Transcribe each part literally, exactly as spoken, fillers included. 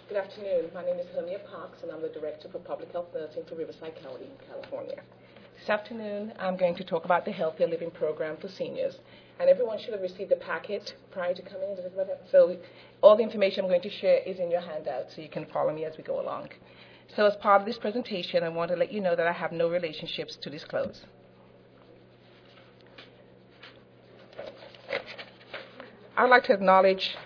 Good afternoon. My name is Hermia Parks, and I'm the Director for Public Health Nursing for Riverside County, California. This afternoon, I'm going to talk about the Healthier Living Program for seniors. And everyone should have received a packet prior to coming in. So all the information I'm going to share is in your handout, so you can follow me as we go along. So as part of this presentation, I want to let you know that I have no relationships to disclose. I'd like to acknowledge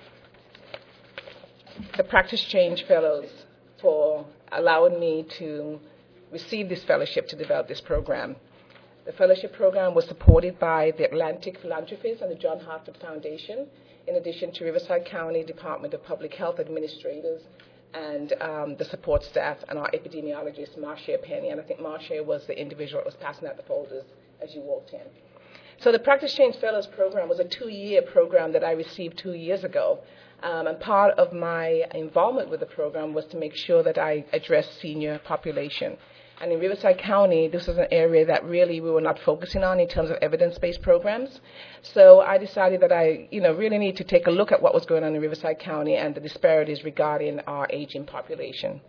the Practice Change Fellows for allowing me to receive this fellowship to develop this program. The fellowship program was supported by the Atlantic Philanthropies and the John Hartford Foundation, in addition to Riverside County Department of Public Health administrators and um, the support staff and our epidemiologist, Marcia Penny. And I think Marcia was the individual that was passing out the folders as you walked in. So the Practice Change Fellows program was a two-year program that I received two years ago. Um, and part of my involvement with the program was to make sure that I addressed senior population. And in Riverside County, this was an area that really we were not focusing on in terms of evidence-based programs. So I decided that I, you know, really need to take a look at what was going on in Riverside County and the disparities regarding our aging population.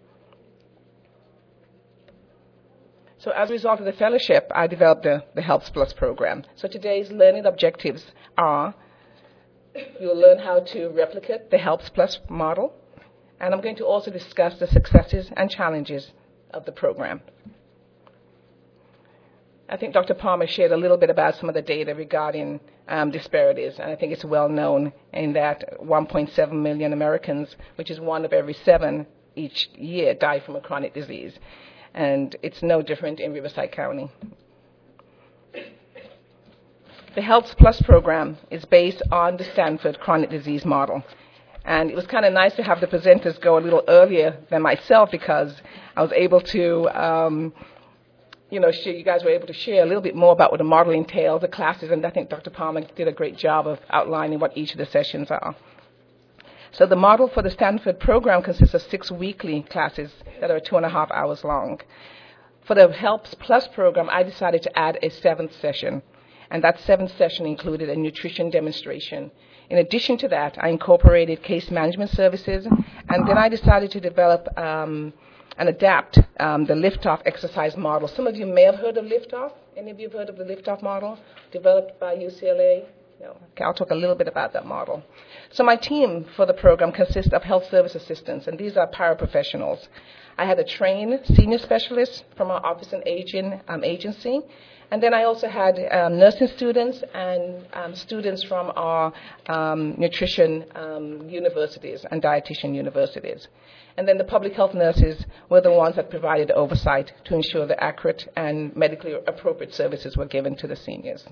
So as a result of the fellowship, I developed the, the HELPS Plus program. So today's learning objectives are: you'll learn how to replicate the HELPS Plus model, and I'm going to also discuss the successes and challenges of the program. I think Doctor Palmer shared a little bit about some of the data regarding um, disparities, and I think it's well known in that one point seven million Americans, which is one of every seven each year, die from a chronic disease, and it's no different in Riverside County. The HELPS Plus program is based on the Stanford chronic disease model. And it was kind of nice to have the presenters go a little earlier than myself, because I was able to, um, you know, share, you guys were able to share a little bit more about what the model entails, the classes, and I think Doctor Palmer did a great job of outlining what each of the sessions are. So the model for the Stanford program consists of six weekly classes that are two and a half hours long. For the HELPS Plus program, I decided to add a seventh session. And that seventh session included a nutrition demonstration. In addition to that, I incorporated case management services, and then I decided to develop um, and adapt um, the Liftoff exercise model. Some of you may have heard of Liftoff. Any of you have heard of the Liftoff model, developed by U C L A? No. Okay, I'll talk a little bit about that model. So my team for the program consists of health service assistants, and these are paraprofessionals. I had a trained senior specialist from our Office and Aging um, agency. And then I also had um, nursing students and um, students from our um, nutrition um, universities and dietitian universities. And then the public health nurses were the ones that provided oversight to ensure that accurate and medically appropriate services were given to the seniors.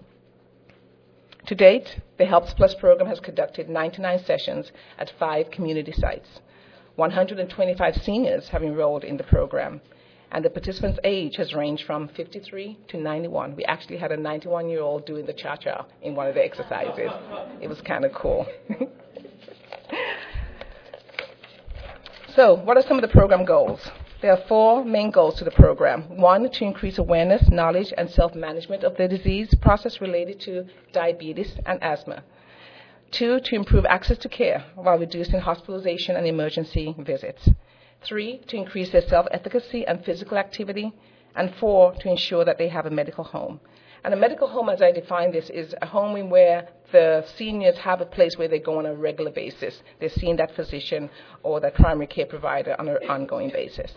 To date, the HELPS Plus program has conducted ninety-nine sessions at five community sites. one hundred twenty-five seniors have enrolled in the program. And the participants' age has ranged from fifty-three to ninety-one. We actually had a ninety-one-year-old doing the cha-cha in one of the exercises. It was kind of cool. So what are some of the program goals? There are four main goals to the program. One, to increase awareness, knowledge, and self-management of the disease process related to diabetes and asthma. Two, to improve access to care while reducing hospitalization and emergency visits. Three, to increase their self-efficacy and physical activity. And four, to ensure that they have a medical home. And a medical home, as I define this, is a home in where the seniors have a place where they go on a regular basis. They're seeing that physician or that primary care provider on an ongoing basis.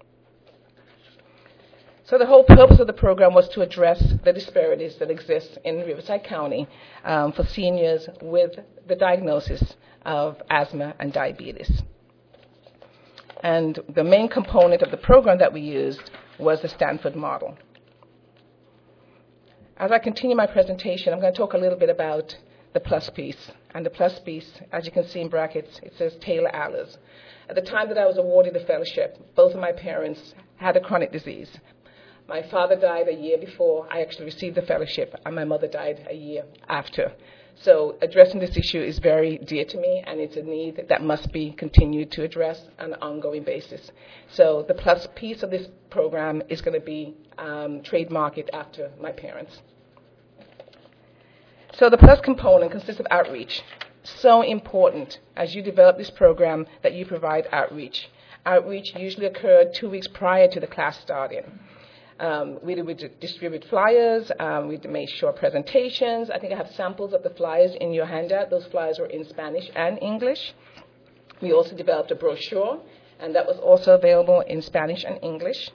So the whole purpose of the program was to address the disparities that exist in Riverside County um, for seniors with the diagnosis of asthma and diabetes. And the main component of the program that we used was the Stanford model. As I continue my presentation, I'm going to talk a little bit about the plus piece. And the plus piece, as you can see in brackets, it says Taylor Allers. At the time that I was awarded the fellowship, both of my parents had a chronic disease. My father died a year before I actually received the fellowship, and my mother died a year after. So addressing this issue is very dear to me, and it's a need that must be continued to address on an ongoing basis. So the plus piece of this program is going to be um, trademarked after my parents. So the plus component consists of outreach. so important as you develop this program that you provide outreach. Outreach usually occurred two weeks prior to the class starting. Um, we would distribute flyers, um, we made short presentations. I think I have samples of the flyers in your handout. Those flyers were in Spanish and English. We also developed a brochure, and that was also available in Spanish and English.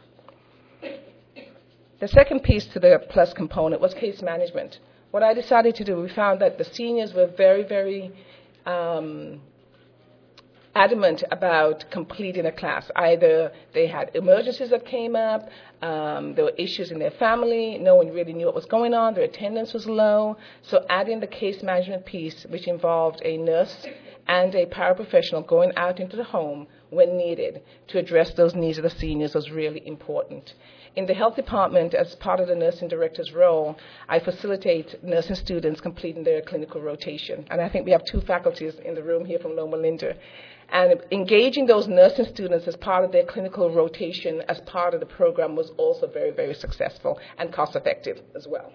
The second piece to the PLUS component was case management. What I decided to do, we found that the seniors were very, very um, adamant about completing a class. Either they had emergencies that came up, um, there were issues in their family, no one really knew what was going on, their attendance was low. So adding the case management piece, which involved a nurse and a paraprofessional going out into the home when needed to address those needs of the seniors, was really important. In the health department, as part of the nursing director's role, I facilitate nursing students completing their clinical rotation. And I think we have two faculties in the room here from Loma Linda. And engaging those nursing students as part of their clinical rotation as part of the program was also very, very successful and cost-effective as well.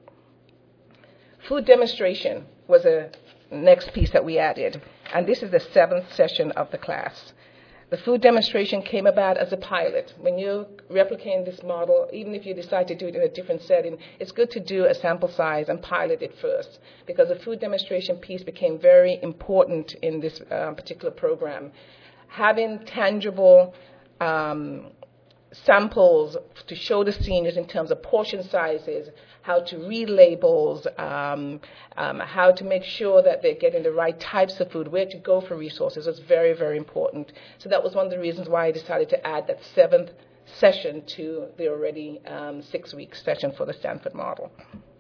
Food demonstration was a next piece that we added. And this is the seventh session of the class. The food demonstration came about as a pilot. When you're replicating this model, even if you decide to do it in a different setting, it's good to do a sample size and pilot it first, because the food demonstration piece became very important in this uh, particular program. Having tangible um, samples to show the seniors in terms of portion sizes, how to read labels, um, um, how to make sure that they're getting the right types of food, where to go for resources was very, very important. So that was one of the reasons why I decided to add that seventh session to the already um, six-week session for the Stanford model.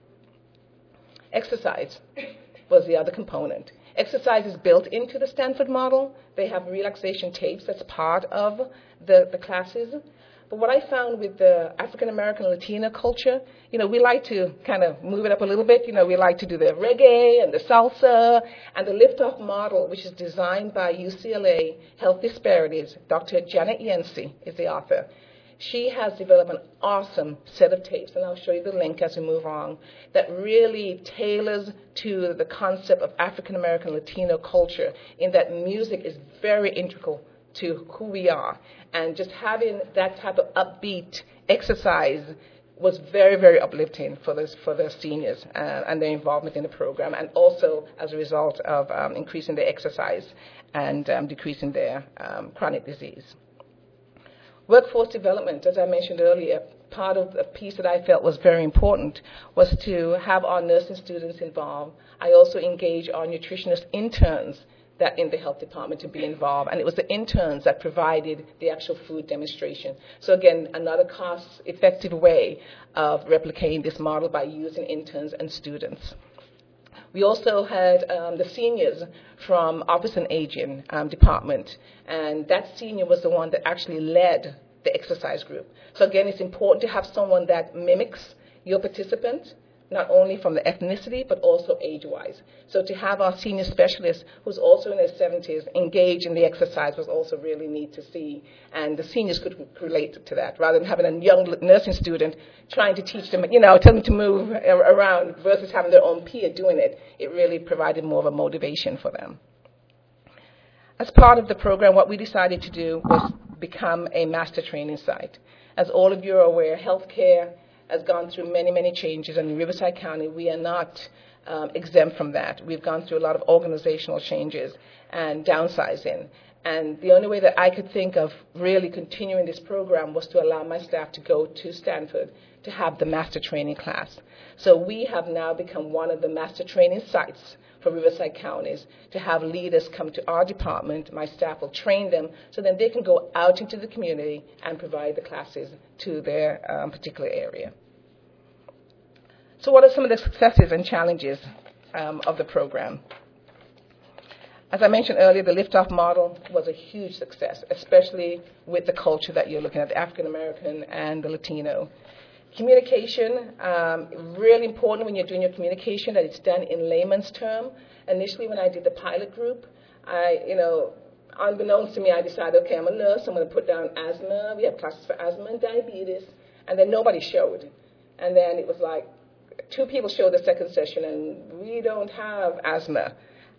Exercise was the other component. Exercise is built into the Stanford model. They have relaxation tapes that's part of the, the classes. But what I found with the African American Latina culture, you know, we like to kind of move it up a little bit. You know, we like to do the reggae and the salsa, and the liftoff model, which is designed by U C L A Health Disparities. Doctor Janet Yancey is the author. She has developed an awesome set of tapes, and I'll show you the link as we move on, that really tailors to the concept of African American Latino culture, in that music is very integral to who we are. And just having that type of upbeat exercise was very, very uplifting for the, for the seniors uh, and their involvement in the program, and also as a result of um, increasing their exercise and um, decreasing their um, chronic disease. Workforce development, as I mentioned earlier, part of the piece that I felt was very important was to have our nursing students involved. I also engage our nutritionist interns that in the health department to be involved, and it was the interns that provided the actual food demonstration. So again, another cost-effective way of replicating this model by using interns and students. We also had um, the seniors from Office and Aging um, department, and that senior was the one that actually led the exercise group. So again, it's important to have someone that mimics your participant, not only from the ethnicity, but also age-wise. So to have our senior specialist, who's also in his seventies, engage in the exercise was also really neat to see. And the seniors could relate to that, rather than having a young nursing student trying to teach them, you know, tell them to move around versus having their own peer doing it. It really provided more of a motivation for them. As part of the program, what we decided to do was become a master training site. As all of you are aware, healthcare has gone through many, many changes, and in Riverside County, we are not um, exempt from that. We've gone through a lot of organizational changes and downsizing. And the only way that I could think of really continuing this program was to allow my staff to go to Stanford to have the master training class. So we have now become one of the master training sites for Riverside counties to have leaders come to our department. My staff will train them so then they can go out into the community and provide the classes to their um, particular area. So what are some of the successes and challenges um, of the program? As I mentioned earlier, the liftoff model was a huge success, especially with the culture that you're looking at, the African American and the Latino. Communication, um, really important when you're doing your communication that it's done in layman's term. Initially, when I did the pilot group, I, you know, unbeknownst to me, I decided, okay, I'm a nurse, I'm going to put down asthma. We have classes for asthma and diabetes, and then nobody showed. And then it was like, two people showed the second session, and we don't have asthma.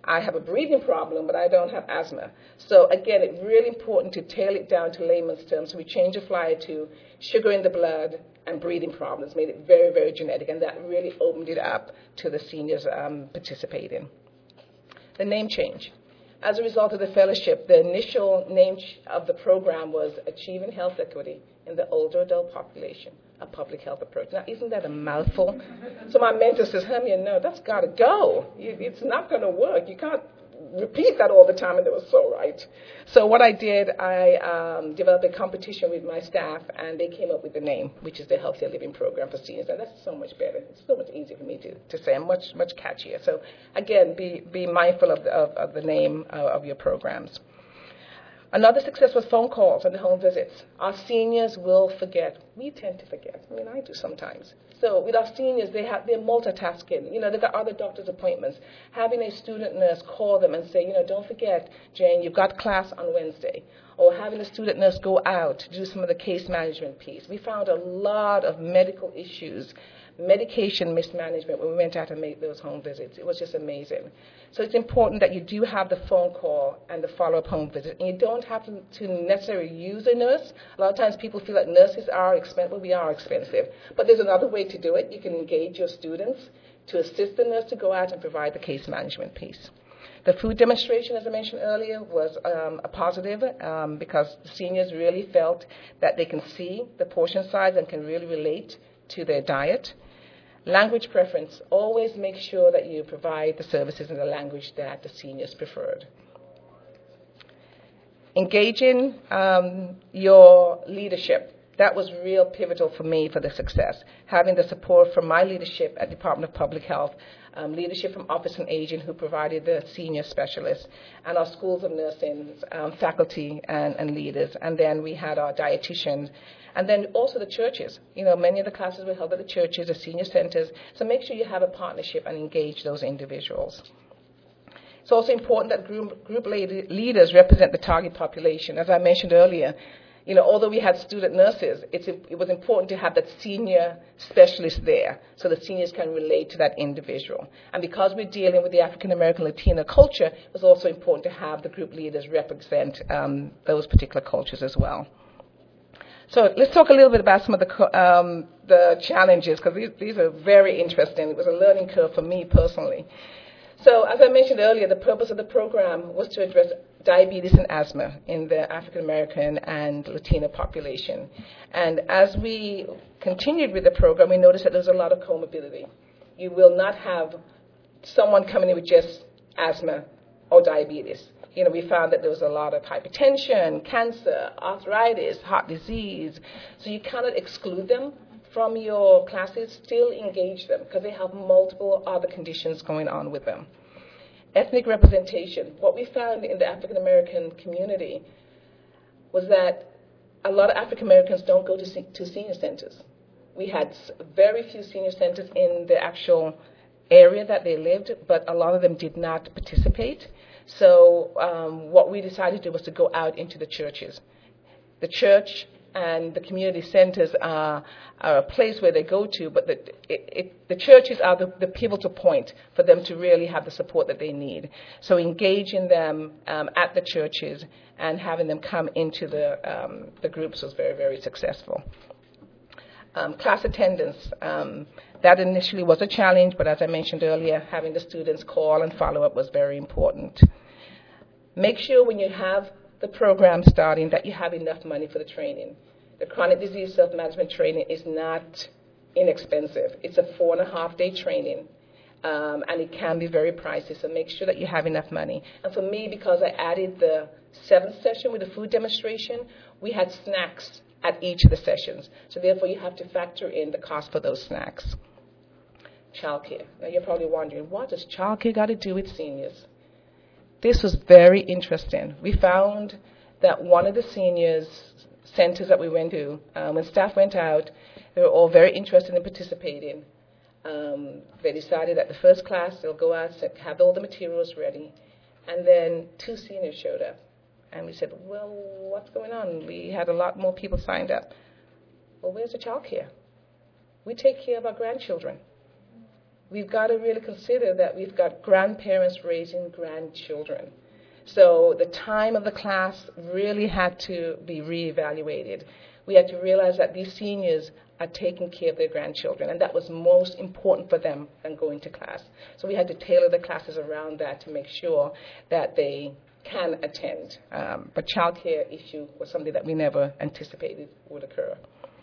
I have a breathing problem, but I don't have asthma. So again, it's really important to tailor it down to layman's terms. So we changed the flyer to sugar in the blood and breathing problems, made it very, very genetic, and that really opened it up to the seniors um, participating. The name change. As a result of the fellowship, the initial name of the program was Achieving Health Equity in the Older Adult Population, a Public Health Approach. Now, isn't that a mouthful? So my mentor says, Hermia, no, that's got to go. It's not going to work. You can't repeat that all the time, and they were so right. So what I did, I um, developed a competition with my staff, and they came up with the name, which is the Healthier Living Program for Seniors, and that's so much better. It's so much easier for me to, to say, and much, much catchier. So again, be, be mindful of the, of, of the name uh, of your programs. Another success was phone calls and the home visits. Our seniors will forget. We tend to forget. I mean, I do sometimes. So with our seniors, they have, they're multitasking. You know, they've got other doctor's appointments. Having a student nurse call them and say, you know, don't forget, Jane, you've got class on Wednesday. Or having a student nurse go out to do some of the case management piece. We found a lot of medical issues, medication mismanagement when we went out and made those home visits. It was just amazing. So it's important that you do have the phone call and the follow-up home visit. And you don't have to, to necessarily use a nurse. A lot of times people feel that nurses are expensive. Well, we are expensive. But there's another way to do it. You can engage your students to assist the nurse to go out and provide the case management piece. The food demonstration, as I mentioned earlier, was um, a positive um, because the seniors really felt that they can see the portion size and can really relate to their diet. Language preference, always make sure that you provide the services in the language that the seniors preferred. Engaging um, your leadership, that was real pivotal for me for the success. Having the support from my leadership at Department of Public Health, um, leadership from Office and Aging who provided the senior specialists, and our schools of nursing, um, faculty and, and leaders. And then we had our dietitians. And then also the churches. You know, many of the classes were held at the churches, the senior centers. So make sure you have a partnership and engage those individuals. It's also important that group, group leaders represent the target population. As I mentioned earlier, you know, although we had student nurses, it's, it was important to have that senior specialist there so the seniors can relate to that individual. And because we're dealing with the African American Latino culture, it was also important to have the group leaders represent um, those particular cultures as well. So let's talk a little bit about some of the, um, the challenges, because these, these are very interesting. It was a learning curve for me personally. So as I mentioned earlier, the purpose of the program was to address diabetes and asthma in the African American and Latino population. And as we continued with the program, we noticed that there's a lot of comorbidity. You will not have someone coming in with just asthma or diabetes. You know, we found that there was a lot of hypertension, cancer, arthritis, heart disease. So you cannot exclude them from your classes. Still engage them because they have multiple other conditions going on with them. Ethnic representation. What we found in the African American community was that a lot of African Americans don't go to, se- to senior centers. We had very few senior centers in the actual area that they lived, but a lot of them did not participate. So um, what we decided to do was to go out into the churches. The church and the community centers are, are a place where they go to, but the, it, it, the churches are the, the pivotal point for them to really have the support that they need. So engaging them um, at the churches and having them come into the, um, the groups was very, very successful. Um, class attendance, um, that initially was a challenge, but as I mentioned earlier, having the students call and follow up was very important. Make sure when you have the program starting that you have enough money for the training. The chronic disease self-management training is not inexpensive. It's a four and a half day training, um, and it can be very pricey, so make sure that you have enough money. And for me, because I added the seventh session with the food demonstration, we had snacks at each of the sessions. So therefore, you have to factor in the cost for those snacks. Childcare. Now, you're probably wondering, what does childcare got to do with seniors? This was very interesting. We found that one of the seniors centers that we went to, um, when staff went out, they were all very interested in participating. Um, they decided that the first class, they'll go out, have all the materials ready, and then two seniors showed up. And we said, well, what's going on? We had a lot more people signed up. Well, where's the child care? We take care of our grandchildren. we've got to really consider that we've got grandparents raising grandchildren. So the time of the class really had to be reevaluated. We had to realize that these seniors are taking care of their grandchildren, and that was most important for them than going to class. So we had to tailor the classes around that to make sure that they can attend. Um, but childcare issue was something that we never anticipated would occur.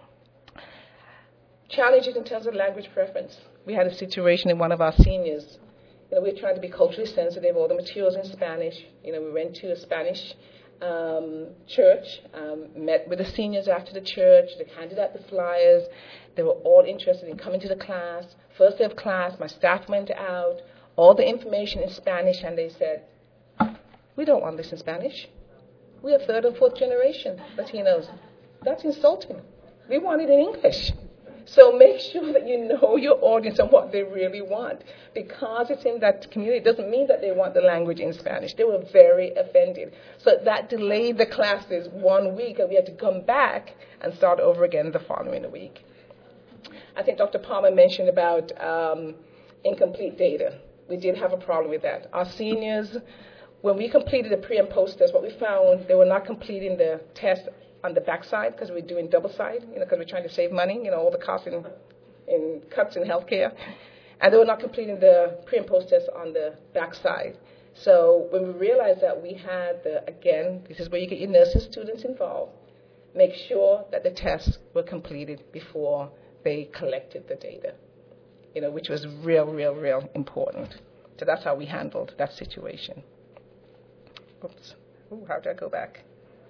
Challenges in terms of language preference. We had a situation in one of our seniors. You know, we were trying to be culturally sensitive, all the materials in Spanish. You know, we went to a Spanish um, church, um, met with the seniors after the church. They handed out the flyers. They were all interested in coming to the class. First day of class, my staff went out, all the information in Spanish, and they said, we don't want this in Spanish. We are third and fourth generation Latinos. That's insulting. We want it in English. So make sure that you know your audience and what they really want. Because it's in that community, it doesn't mean that they want the language in Spanish. They were very offended. So that delayed the classes one week, and we had to come back and start over again the following week. I think Doctor Palmer mentioned about um, incomplete data. We did have a problem with that. Our seniors, when we completed the pre and post test, what we found, they were not completing the test on the backside because we're doing double side, you know, because we're trying to save money, you know, all the costs in, in cuts in healthcare. And they were not completing the pre and post test on the backside. So when we realized that we had the, again, this is where you get your nurses students involved, make sure that the tests were completed before they collected the data, you know, which was real, real, real important. So that's how we handled that situation. Oops. Ooh, how did I go back?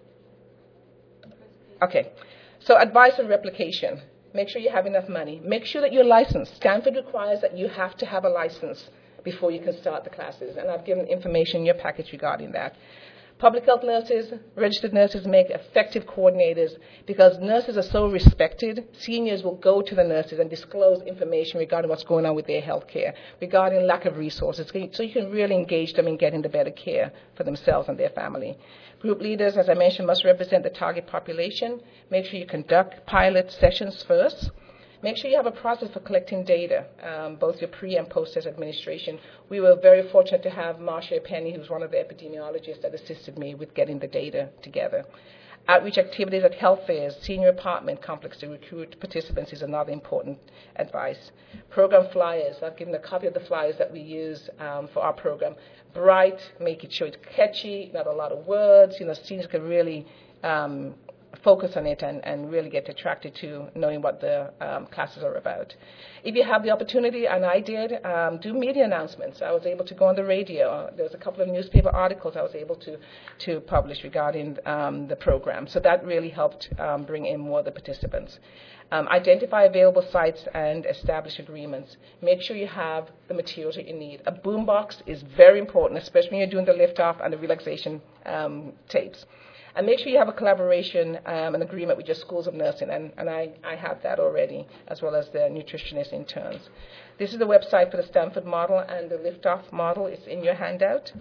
Okay. So advice on replication. Make sure you have enough money. Make sure that you're licensed. Stanford requires that you have to have a license before you can start the classes. And I've given information in your package regarding that. Public health nurses, registered nurses make effective coordinators because nurses are so respected. Seniors will go to the nurses and disclose information regarding what's going on with their health care, regarding lack of resources, so you can really engage them in getting the better care for themselves and their family. Group leaders, as I mentioned, must represent the target population. Make sure you conduct pilot sessions first. Make sure you have a process for collecting data, um, both your pre- and post-test administration. We were very fortunate to have Marcia Penny, who's one of the epidemiologists that assisted me with getting the data together. Outreach activities at health fairs, senior apartment complex to recruit participants is another important advice. Program flyers, I've given a copy of the flyers that we use um, for our program. Bright, make it sure it's catchy, not a lot of words. You know, seniors can really um, focus on it and, and really get attracted to knowing what the um, classes are about. If you have the opportunity, and I did, um, do media announcements. I was able to go on the radio. There was a couple of newspaper articles I was able to, to publish regarding um, the program. So that really helped um, bring in more of the participants. Um, identify available sites and establish agreements. Make sure you have the materials that you need. A boombox is very important, especially when you're doing the liftoff and the relaxation um, tapes. And make sure you have a collaboration, um, an agreement with your schools of nursing, and, and I, I have that already, as well as the nutritionist interns. This is the website for the Stanford model and the liftoff model. It's in your handout.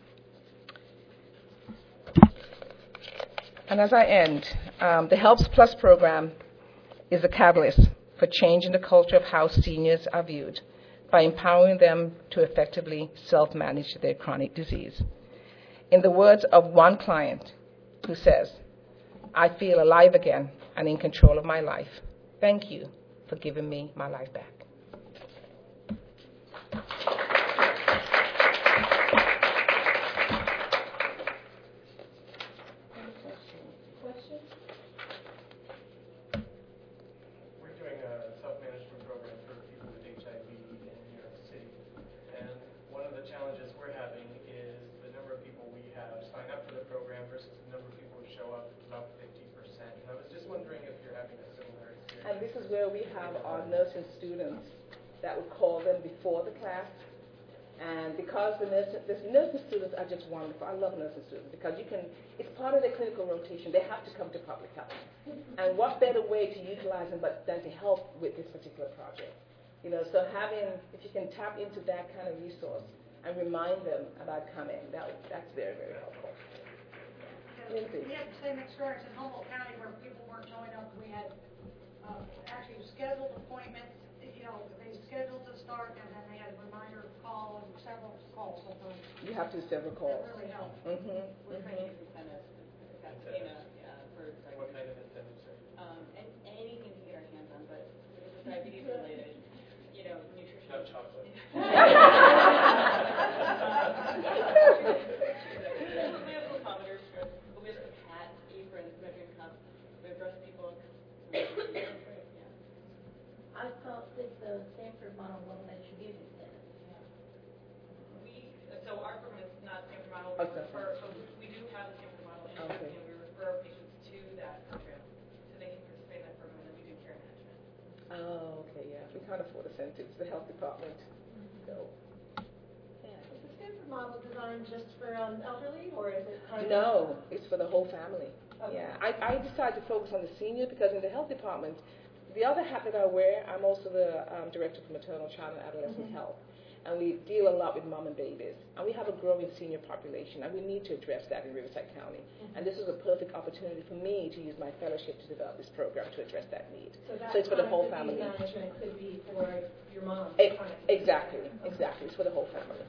And as I end, um, the Helps Plus program is a catalyst for changing the culture of how seniors are viewed by empowering them to effectively self-manage their chronic disease. In the words of one client, who says, I feel alive again and in control of my life. Thank you for giving me my life back. Questions? We're doing a self-management program for people with H I V in New York City. And one of the challenges we're having is the number of people we have sign up for the program versus the number of people who show up, about fifty percent. And I was just wondering if you're having a similar experience. And this is where we have our nursing students that would call them before the class. And because the nursing, the nursing students are just wonderful. I love nursing students because you can, it's part of their clinical rotation. They have to come to public health. And what better way to utilize them but than to help with this particular project? You know, so having, if you can tap into that kind of resource and remind them about coming, that, that's very, very helpful. Lindsay. We had the same experience in Humboldt County where people weren't showing up. We had uh, actually scheduled appointments, you know, they scheduled to start and then they had a reminder call and several calls. So You have to do several calls. that really helped. Mm-hmm. We're trying to use incentives. That's, you know, yeah, for What kind diabetes. of incentives are you? Um, and anything to get our hands on, but if it's diabetes related, you know, nutrition. Not chocolate. We have glucometers, but we have the PAT aprons, measuring cups. We have breast people. Yeah. I thought that the Stanford model won't let you give incentives. We, so our program is not Stanford model, Oh, we Stanford. refer, but we, we do have the Stanford model, and Okay. you know, we refer our patients to that program, so they can participate in that program, and then we do care management. Oh, okay, yeah. We can't afford incentives. The health department. So. Is the Stanford model designed just for um, elderly, or is it kind of? No, it's for the whole family. Okay. Yeah, I, I decided to focus on the senior because in the health department, the other hat that I wear, I'm also the um, director for maternal, child, and adolescent Mm-hmm. health, and we deal a lot with mom and babies, and we have a growing senior population, and we need to address that in Riverside County. Mm-hmm. And this is a perfect opportunity for me to use my fellowship to develop this program to address that need. So, that it's for the whole chronic family. disease management could be for your mom. E- chronic disease. exactly, Okay. exactly. It's for the whole family.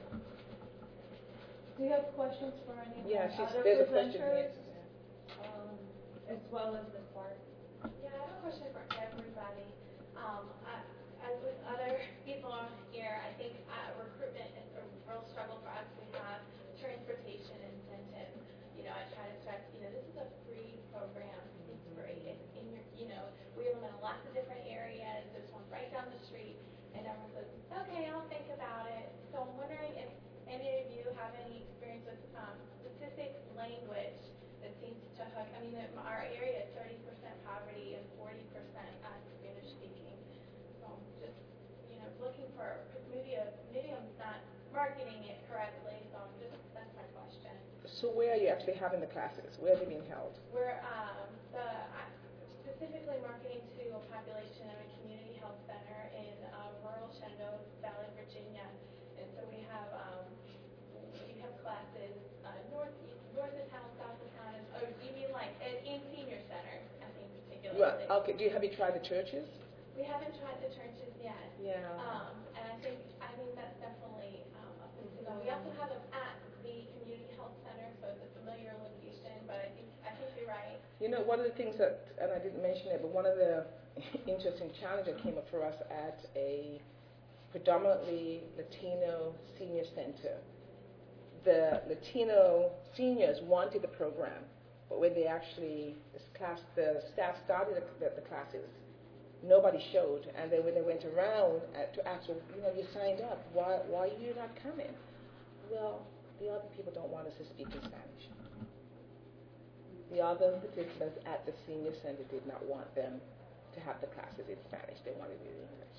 Do you have questions for any of Yeah, the she's, other there's a question presenters, here. um, as well as Miz Clark? Yeah, I have a question for everybody. Um, I, as with other people here, I think uh, recruitment is a real struggle for us. We have transportation incentives. You know, I try to stress, you know, this is a free program. It's free. It's in your, you know, we live in lots of different areas. There's one right down the street, and everyone says, okay, I'll think about it. So I'm wondering if any of you have any experience with um, specific language that seems to hook. I mean, in our area is thirty percent poverty and forty percent uh, Spanish speaking. So I'm just, you know, looking for, maybe, a, maybe I'm not marketing it correctly, so I'm just, that's my question. So where are you actually having the classes? Where are they being held? We're um, the, uh, specifically marketing to a population in a community health center in uh, rural Shenandoah Valley, Virginia. And so we have um, we have classes uh, north north of town, south of town. And, oh, you mean like in, in senior centers? I think particularly. Right. Okay. Do you have you tried the churches? We haven't tried the churches yet. Yeah. Um, and I think I think that's definitely um, a place to go. We also have them at the community health center, so it's a familiar location. But I think I think you're right. You know, one of the things that, and I didn't mention it, but one of the interesting challenges that came up for us at a predominantly Latino senior center. The Latino seniors wanted the program, but when they actually, this class, the staff started the, the, the classes, nobody showed. And then when they went around uh, to ask, well, you know, you signed up, why, why are you not coming? Well, the other people don't want us to speak in Spanish. The other participants at the senior center did not want them to have the classes in Spanish. They wanted it in English.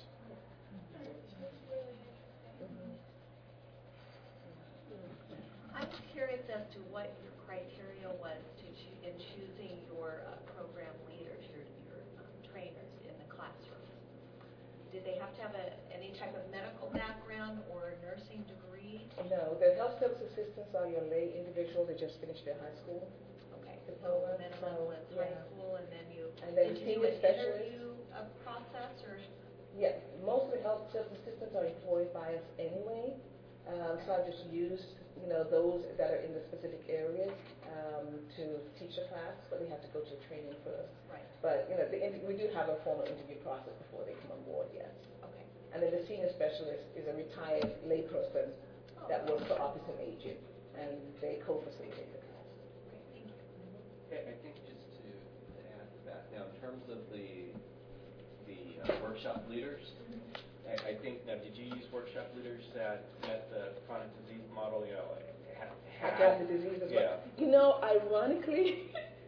I'm curious as to what your criteria was to choo- in choosing your uh, program leaders, your, your um, trainers in the classroom. Did they have to have a, any type of medical background or nursing degree? No, the health service assistants are your lay individuals that just finished their high school. Okay, Diploma, so minimum so, was high yeah. school, and then you And then did you do senior an specialists. interview uh, process, or Yeah, most of the health service assistants are employed by us anyway. Um, so I just used, you know, those that are in the specific areas um, to teach the class, but they have to go to training first. right? But, you know, the, in- we do have a formal interview process before they come on board, yes. Okay. And then the senior specialist is a retired layperson that works for Office and Agent, and they co-facilitate the class. Great, thank you. Okay, I think just to add to that, now in terms of the the uh, workshop leaders, I, I think, now did you use workshop leaders that met the chronic disease model, you know, ha- I had, got the disease as well. yeah. You know, ironically,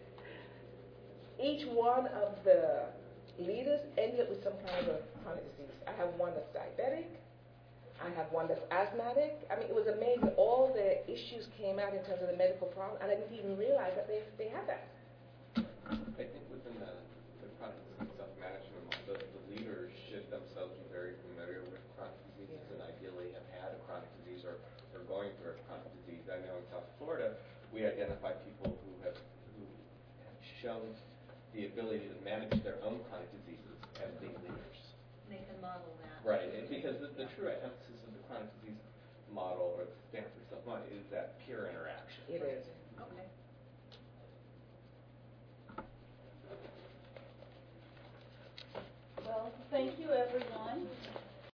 each one of the leaders ended up with some kind of a chronic disease. I have one that's diabetic. I have one that's asthmatic. I mean, it was amazing. All the issues came out in terms of the medical problem, and I didn't even realize that they, they had that. I think within the, the chronic disease self-management model, the, the leaders should themselves be very familiar with chronic diseases Yeah. and ideally have had a chronic disease or are going through a chronic disease. I know in South Florida, we identify people who have who have shown the ability to manage their own chronic diseases as being leaders. they can model that. Right, and because the, the true emphasis of the chronic disease model or the Stanford self-model is that peer interaction. It is. Okay. Well, thank you, everyone.